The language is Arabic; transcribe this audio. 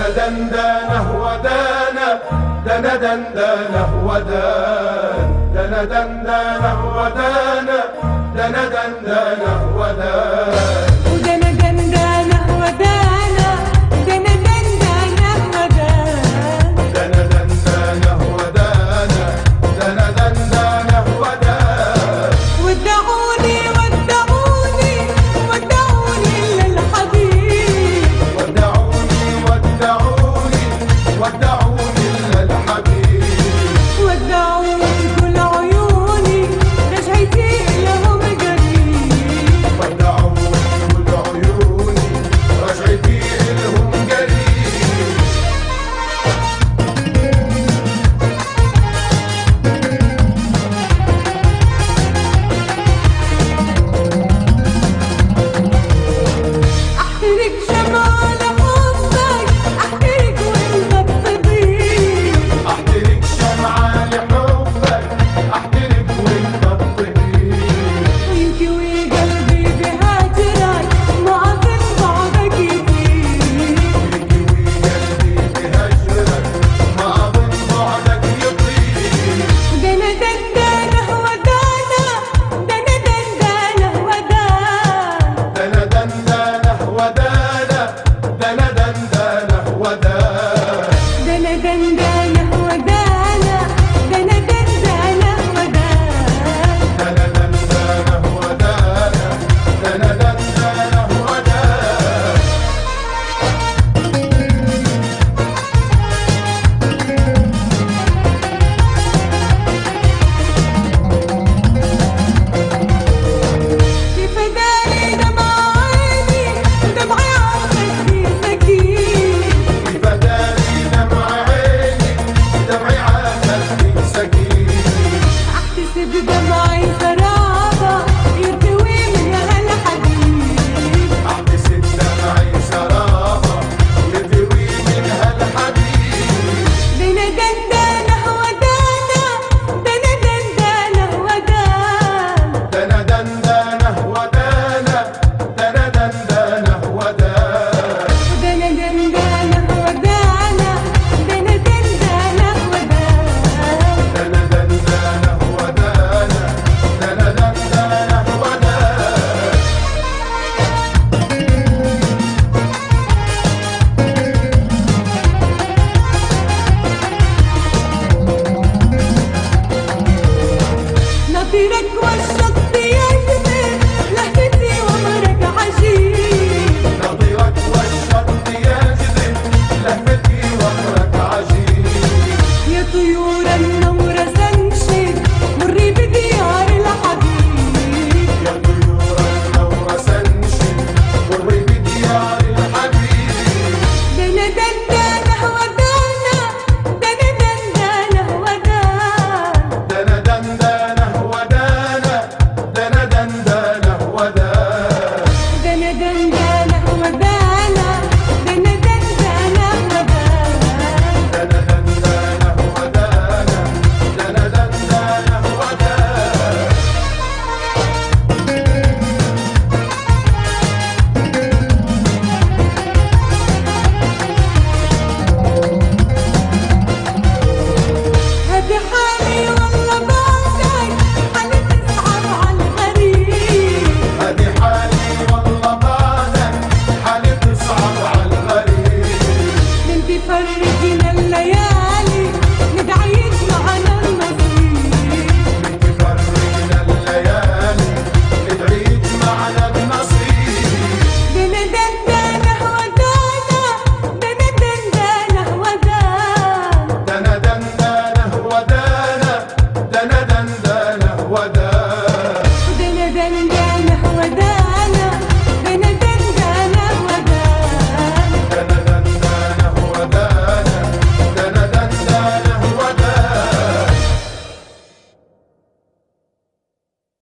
دندانه ودانا دنا دندانه ودان دنا دندانه ودانا دنا دندانه ودان ودنا دندانه ودانا دنا دندانه ودان دنا دندانه ودانا دنا دندانه ودان ودعوني ودعوني ودعوني للحبيب ودعوني ودعوني ودعوني للحبيب ودعوني كل عيوني رجعتي لهم قريب ودعوني كل عيوني رجعتي لهم قريب احترق شمعة لحبك احترق وانت بتضيء احترق شمعة لحبك احترق وانت تطير وينكوي قلبي بهاجرك معظم بعدك يطير يكوي قلبي بهجرك ما اظن بعدك يطير دنا دندانه ودانا دنا دندانه ودان دنا دندانه ودانا دنا دندانه ودان دنا دندانه ودانا دنا دندانه ودان دنا دندانه ودانا دنا دندانه ودان كيف داري دمع عيني ودمعي عخدي سكين كيف داري دمع عيني دمعي عاتبني سكين احتسب دمعي سرابة يرتوي من هالحبيب احتسب دمعي سرابة يدوي منها الحبيب دنا دندانه ودانا دنا دندانه ودان دنا دندانه ودانا دنا دندانه ودان دنا دندانه ودانا دنا دندانه ودان دنا دندانه ودانا دنا دندانه ودان نطيرك والشمس